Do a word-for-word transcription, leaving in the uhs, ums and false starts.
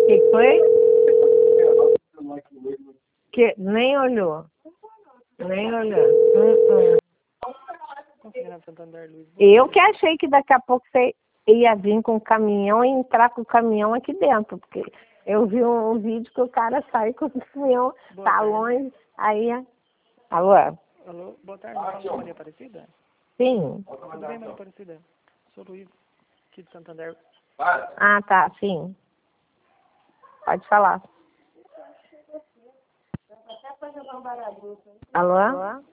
que foi? Que nem olhou. Nem olhou. Hum, hum. Eu que achei que daqui a pouco você ia vir com o caminhão e entrar com o caminhão aqui dentro, porque eu vi um, um vídeo que o cara sai com o caminhão, boa tá tarde. Longe, aí... Alô? Alô, boa tarde, me fala Maria Aparecida? Sim. Tudo bem, Maria Aparecida? Sou Luiz, aqui de Santander. Ah, tá, sim. Pode falar. Alô? Alô?